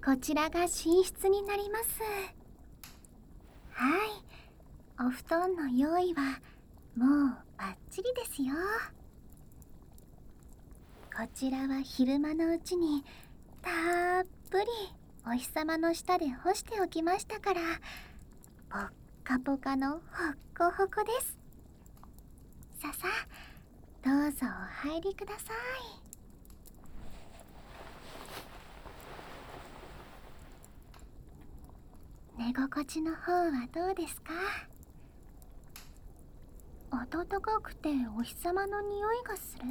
こちらが寝室になります。はい、お布団の用意はもうバッチリですよ。こちらは昼間のうちにたっぷりお日様の下で干しておきましたから、ポッカポカのほっこほこです。ささ、どうぞお入りください。寝心地の方はどうですか？暖かくてお日様の匂いがする？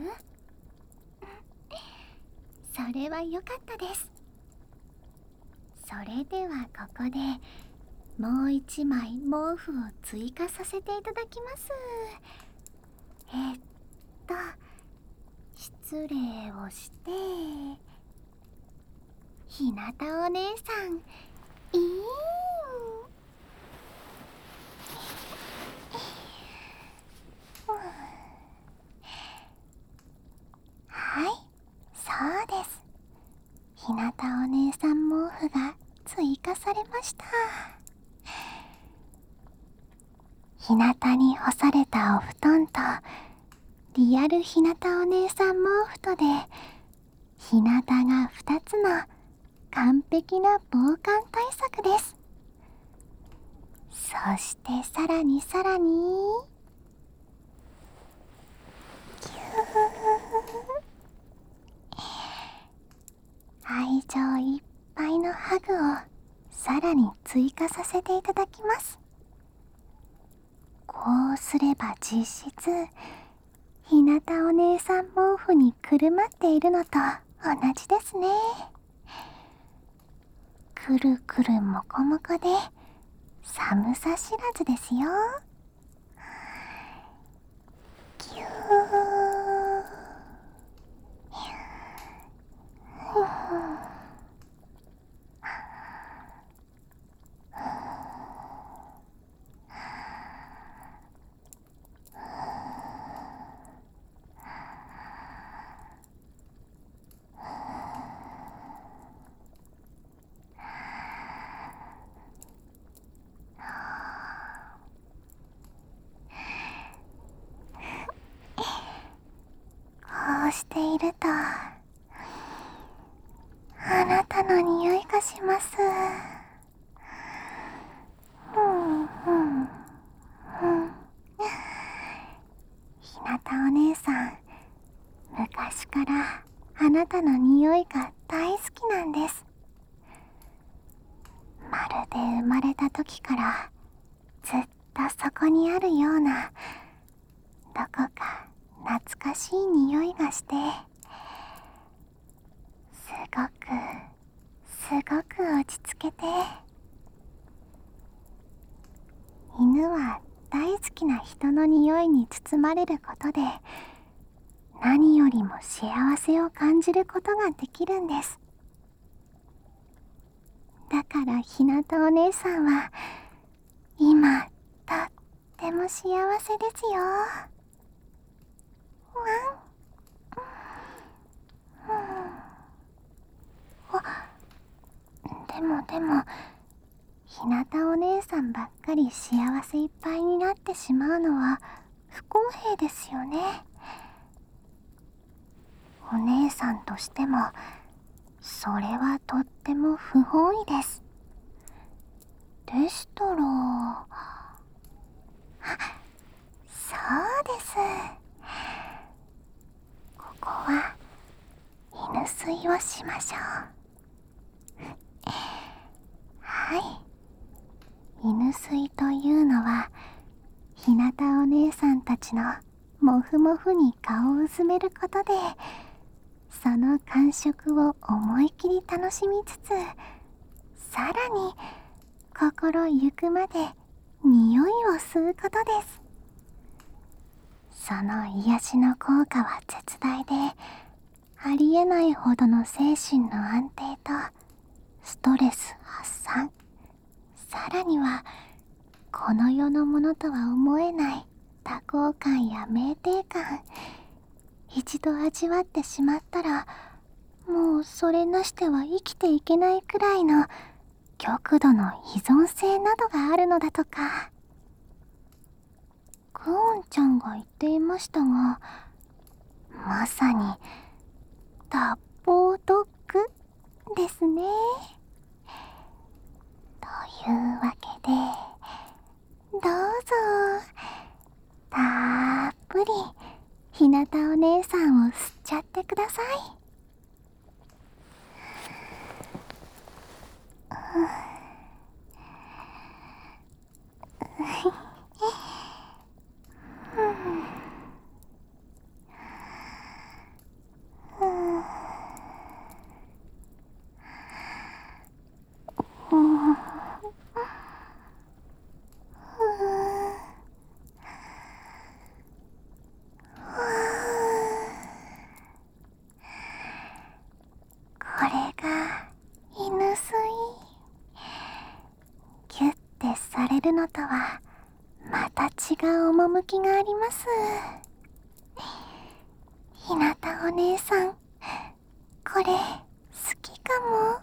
それは良かったです。それではここでもう一枚毛布を追加させていただきます。失礼をして、ひなたお姉さん、はい、そうです。ひなたお姉さん毛布が追加されました。ひなたに干されたお布団とリアルひなたお姉さん毛布とで、ひなたが2つの完璧な防寒対策です。そしてさらにさらに、ぎゅ愛情いっぱいのハグをさらに追加させていただきます。こうすれば実質ひなたお姉さん毛布にくるまっているのと同じですね。くるくるもこもこで寒さ知らずですよ。ぎゅー、こうしているとあなたの匂いがします。ひなたお姉さん、昔からあなたの匂いが大好きなんです。まるで生まれた時からずっとそこにあるような、どこか懐かしい匂いがして、すごく落ち着けて、犬は大好きな人の匂いに包まれることで何よりも幸せを感じることができるんです。だからひなたお姉さんは今とっても幸せですよ。でもひなたお姉さんばっかり幸せいっぱいになってしまうのは不公平ですよね。お姉さんとしてもそれはとっても不本意です。したら、そうです。ここは犬吸いをしましょう。はい、犬吸いというのはひなたお姉さんたちのもふもふに顔をうずめることで、その感触を思い切り楽しみつつ、さらに心ゆくまで匂いを吸うことです。その癒しの効果は絶大で、ありえないほどの精神の安定とストレス発散、さらにはこの世のものとは思えない多幸感や酩酊感、一度味わってしまったらもうそれなしでは生きていけないくらいの極度の依存性などがあるのだとか。クオンちゃんが言っていましたが、まさに脱法ドッグですね。というわけで、どうぞたっぷりひなたお姉さんを吸っちゃってください。これが犬吸い。キュッてされるのとはまた違う趣があります。ひなたお姉さん、これ好きかも。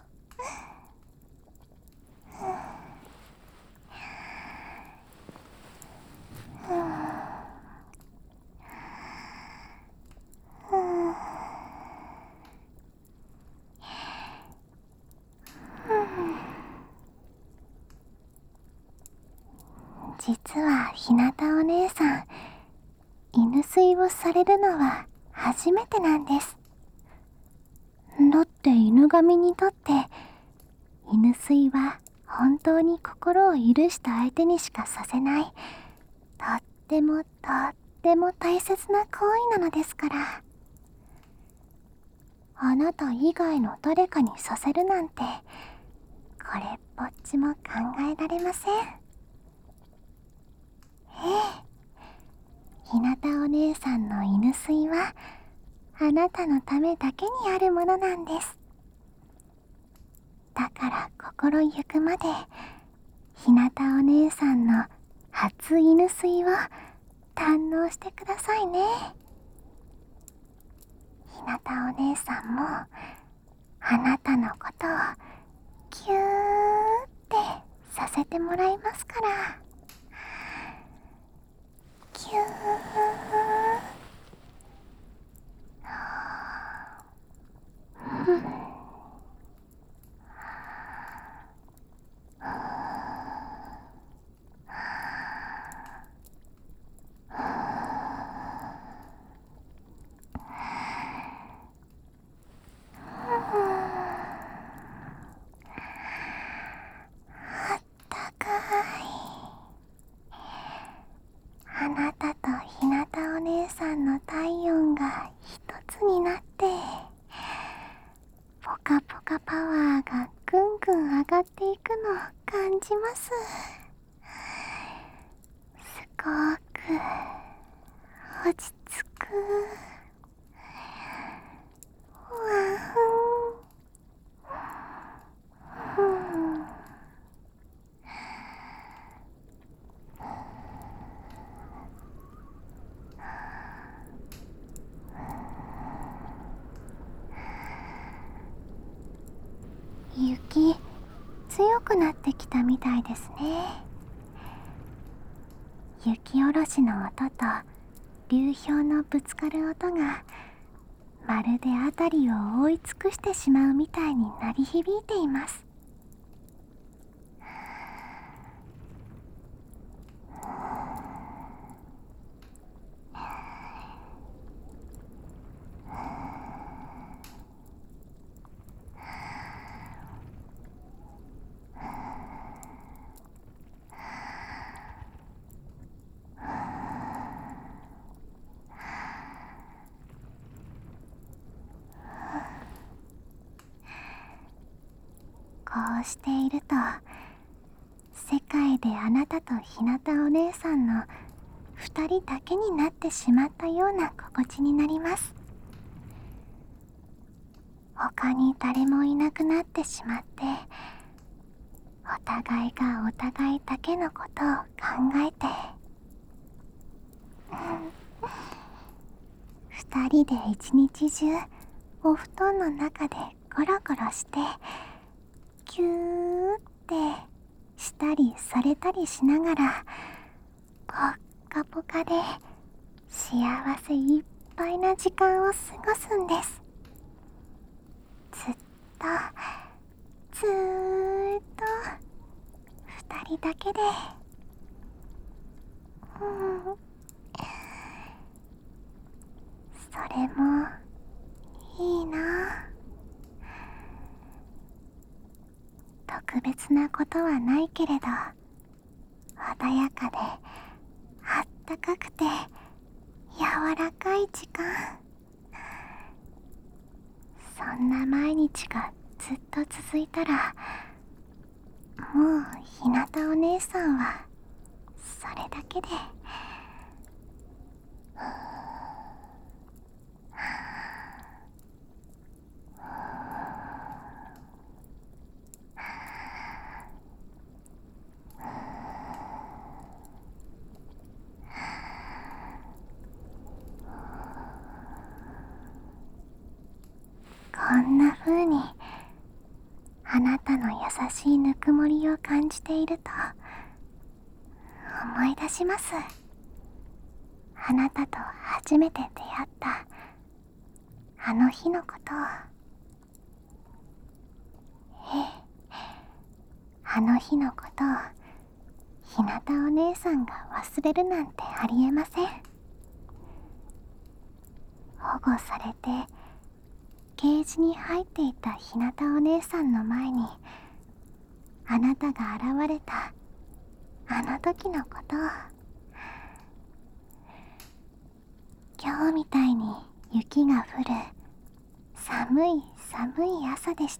実はひなたお姉さん、犬吸いをされるのは初めてなんです。だって犬神にとって犬吸いは本当に心を許した相手にしかさせない、とってもとっても大切な行為なのですから。あなた以外の誰かにさせるなんて、これっぽっちも考えられません。ひなたお姉さんの犬吸いはあなたのためだけにあるものなんです。だから心ゆくまでひなたお姉さんの初犬吸いを堪能してくださいね。ひなたお姉さんもあなたのことをキューってさせてもらいますから。キュー。高い。あなたとひなたお姉さんの体温が一つになって、ポカポカパワーがぐんぐん上がっていくのを感じます。すごく落ち着く。わふん。雪強くなってきたみたいですね。雪下ろしの音と流氷のぶつかる音がまるで辺りを覆い尽くしてしまうみたいに鳴り響いています。こうしていると、世界であなたとひなたお姉さんの2人だけになってしまったような心地になります。他に誰もいなくなってしまって、お互いがお互いだけのことを考えて、2人で一日中お布団の中でコロコロしてキューってしたりされたりしながらポッカポカで幸せいっぱいな時間を過ごすんです。ずっとずーっと二人だけで。それもいいな。特別なことはないけれど穏やかであったかくて柔らかい時間、そんな毎日がずっと続いたら、もうひなたお姉さんはそれだけで。こんな風にあなたの優しいぬくもりを感じていると思い出します。あなたと初めて出会ったあの日のことを。ええ、あの日のことをひなたお姉さんが忘れるなんてありえません。保護されてケージに入っていたひなたお姉さんの前にあなたが現れたあの時のことを。今日みたいに雪が降る寒い寒い朝でした。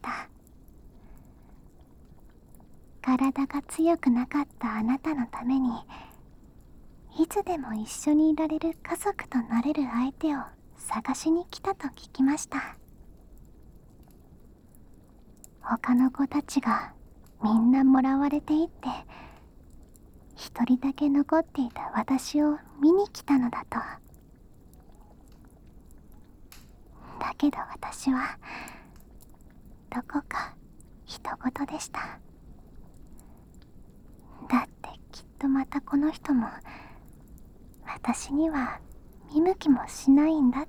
体が強くなかったあなたのためにいつでも一緒にいられる家族となれる相手を探しに来たと聞きました。他の子たちがみんなもらわれていって一人だけ残っていた私を見に来たのだと。だけど私はどこか人事でした。だってきっとまたこの人も私には見向きもしないんだって。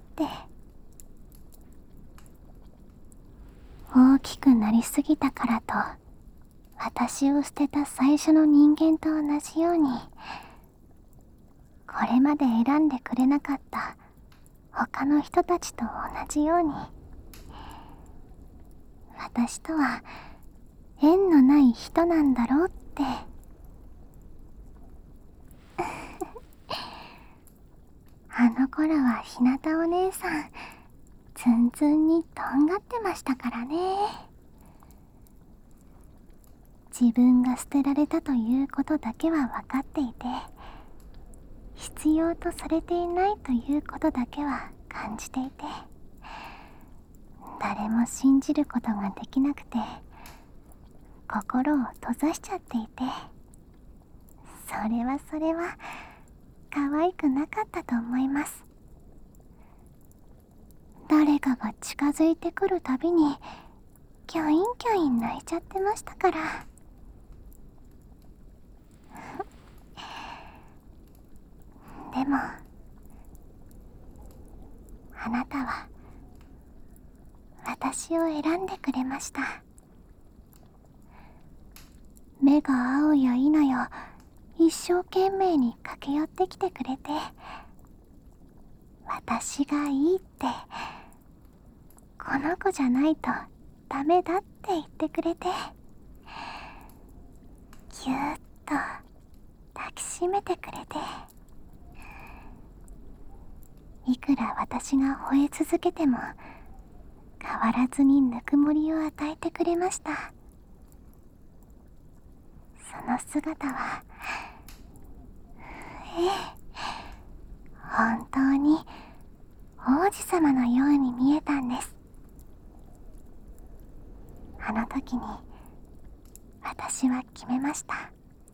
大きくなりすぎたからと私を捨てた最初の人間と同じように、これまで選んでくれなかった他の人たちと同じように、私とは縁のない人なんだろうってあの頃はひなたお姉さんツンツンにとんがってましたからね。自分が捨てられたということだけは分かっていて、必要とされていないということだけは感じていて、誰も信じることができなくて心を閉ざしちゃっていて、それは可愛くなかったと思います。誰かが近づいてくるたびにキョインキョイン泣いちゃってましたからでもあなたは私を選んでくれました。目が合うや否や一生懸命に駆け寄ってきてくれて、私がいいって、この子じゃないとダメだって言ってくれて、ぎゅーっと抱きしめてくれて、いくら私が吠え続けても変わらずにぬくもりを与えてくれました。その姿は本当に王子様のように見えたんです。あの時に私は決めました。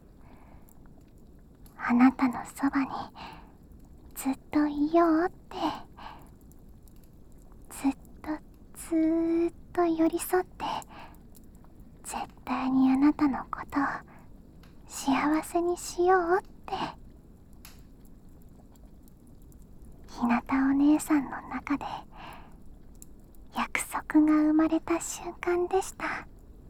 あなたのそばにずっといようって。ずっとずーっとと寄り添って、絶対にあなたのことを幸せにしようってひなたお姉さんの中で約束が生まれた瞬間でした。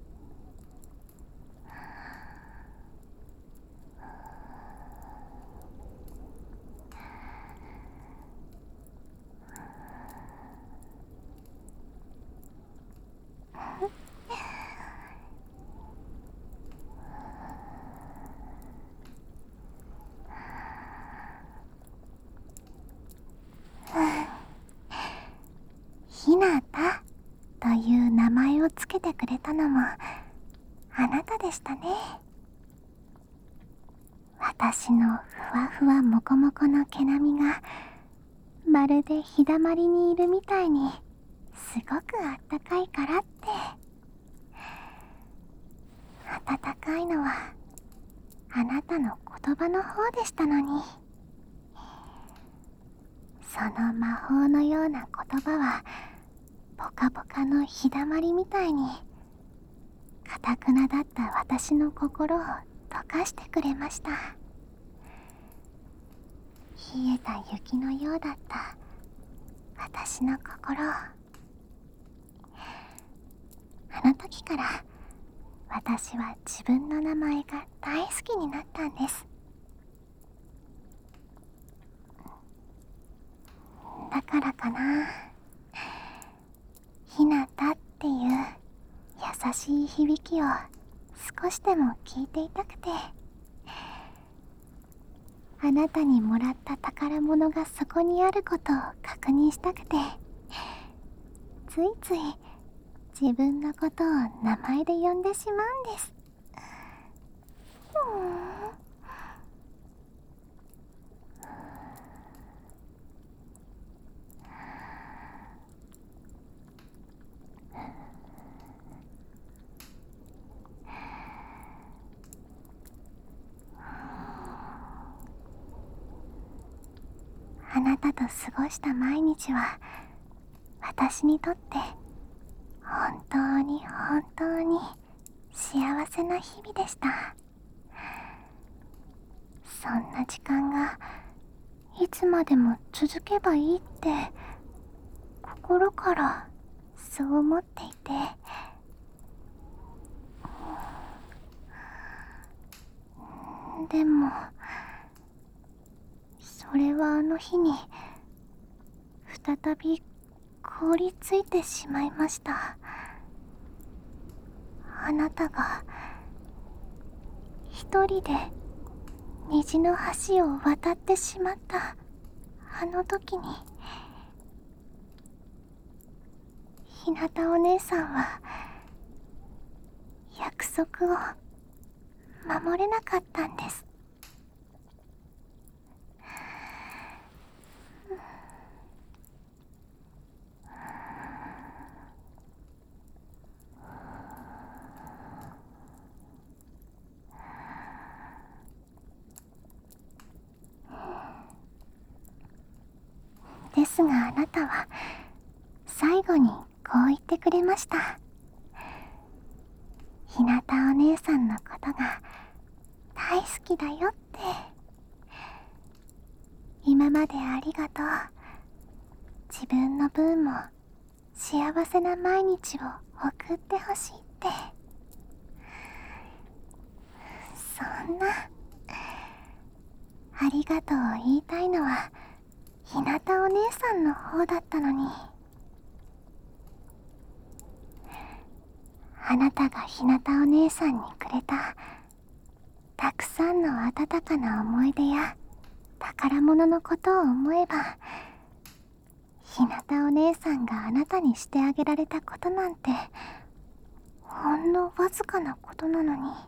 ひなたという名前をつけてくれたのもあなたでしたね。私のふわふわもこもこの毛並みがまるで日だまりにいるみたいにすごくあったかいからって。暖かいのはあなたの言葉の方でしたのに、その魔法のような言葉はポカポカの日だまりみたいにかたくなだった私の心を溶かしてくれました。冷えた雪のようだった私の心を、あの時から私は自分の名前が大好きになったんです。だからかな、ひなたっていう優しい響きを少しでも聞いていたくて、あなたにもらった宝物がそこにあることを確認したくて、ついつい自分のことを名前で呼んでしまうんです。あなたと過ごした毎日は私にとって本当に本当に幸せな日々でした。そんな時間がいつまでも続けばいいって心からそう思っていて、でもそれはあの日に再び凍りついてしまいました。あなたが一人で虹の橋を渡ってしまったあの時に、ひなたお姉さんは約束を守れなかったんです。ですがあなたは最後にこう言ってくれました。ひなたお姉さんのことが大好きだよって。今までありがとう。自分の分も幸せな毎日を送ってほしいって。そんなありがとうを言いたいのはひなたお姉さんの方だったのに、あなたがひなたお姉さんにくれたたくさんの温かな思い出や宝物のことを思えば、ひなたお姉さんがあなたにしてあげられたことなんてほんのわずかなことなのに。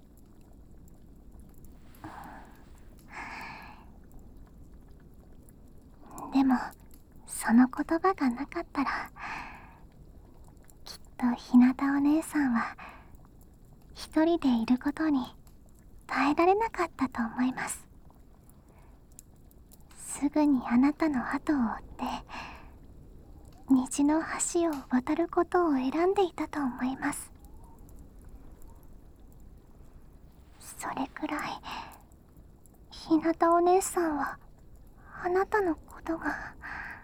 でもその言葉がなかったらきっとひなたお姉さんは一人でいることに耐えられなかったと思います。すぐにあなたの後を追って虹の橋を渡ることを選んでいたと思います。それくらい日向お姉さんはあなたのことが。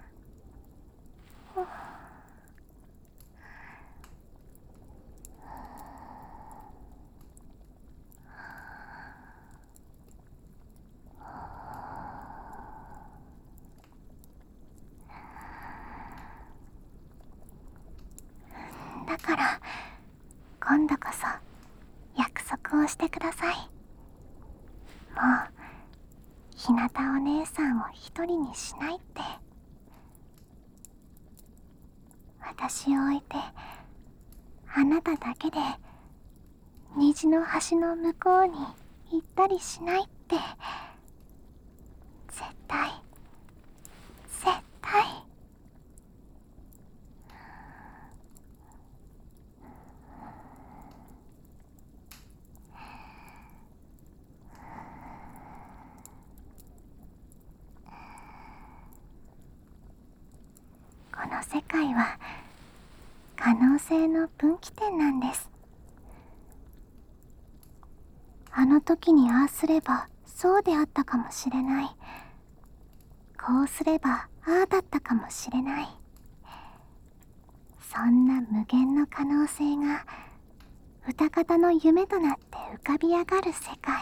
だから今度こそ約束をしてください。もう日向お姉さんを一人にしないって。私を置いてあなただけで虹の橋の向こうに行ったりしないって。絶対絶対。この世界は可能性の分岐点なんです。あの時にああすればそうであったかもしれない。こうすればああだったかもしれない。そんな無限の可能性が歌方の夢となって浮かび上がる世界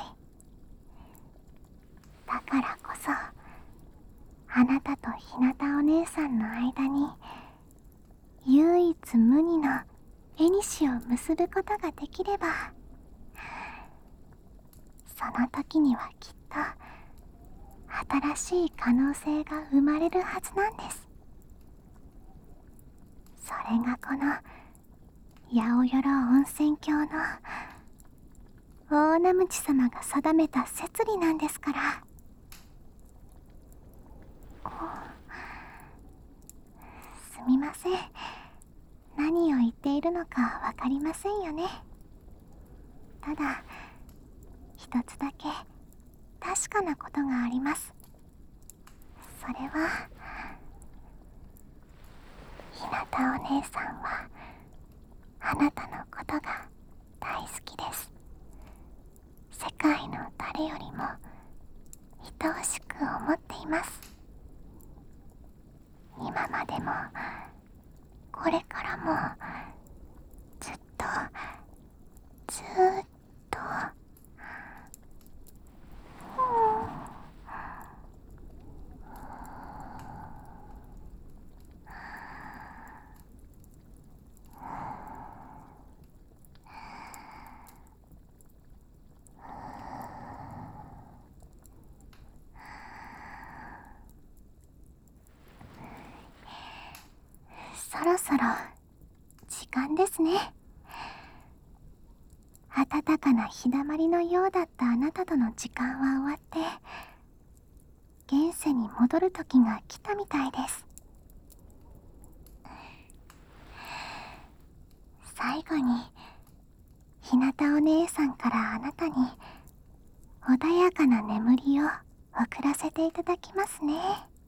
だからこそ、あなたと日向お姉さんの間に唯一無二の縁を結ぶことができれば、その時にはきっと新しい可能性が生まれるはずなんです。それがこの八百万温泉郷の大名鞭様が定めた摂理なんですから。すみません、何を言っているのかわかりませんよね。ただ一つだけ確かなことがあります。それは日向お姉さんはあなたのことが大好きです。世界の誰よりも愛おしく思っています。今までもこれからもずっとずーっと。そろそろ時間ですね。暖かな日だまりのようだったあなたとの時間は終わって現世に戻る時が来たみたいです。最後に日向お姉さんからあなたに穏やかな眠りを送らせていただきますね。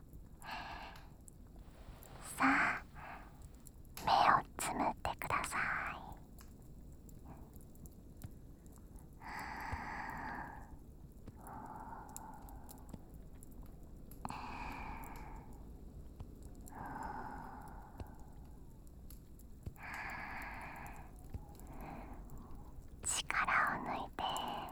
さあ、目をつむってください。力を抜いて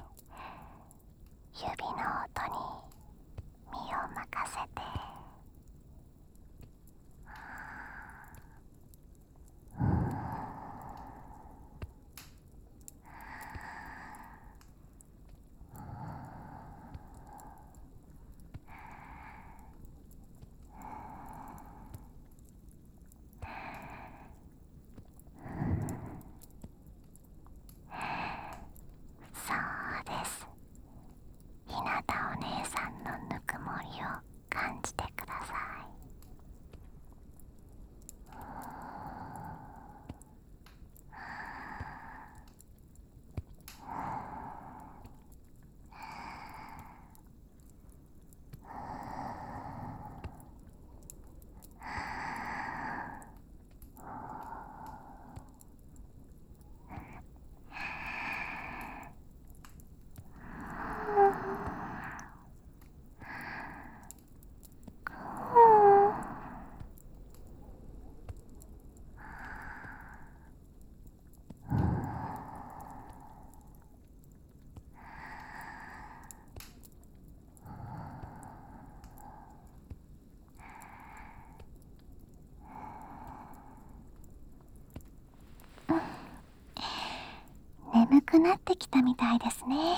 指の音に身を任せて。 くなってきたみたいですね。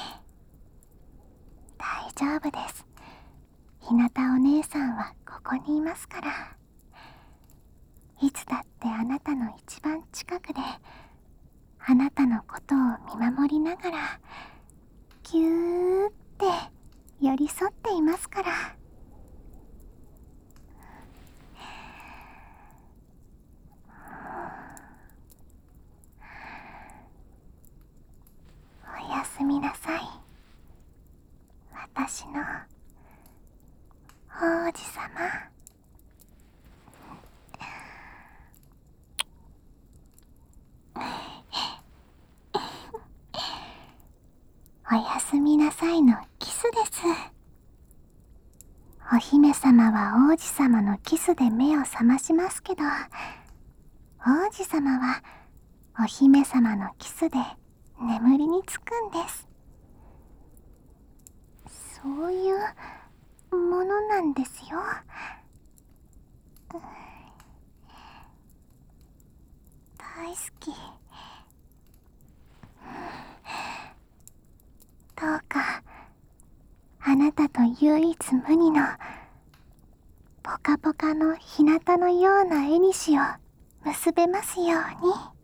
大丈夫です。ひなたお姉さんはここにいますから。いつだってあなたの一番近くで、あなたのことを見守りながらぎゅーって寄り添っていますから。おやすみなさい、私の王子様。おやすみなさいのキスです。お姫様は王子様のキスで目を覚ましますけど、王子様はお姫様のキスで眠りにつくんです。そういうものなんですよ。大好き。どうかあなたと唯一無二のポカポカの日向のような縁を結べますように。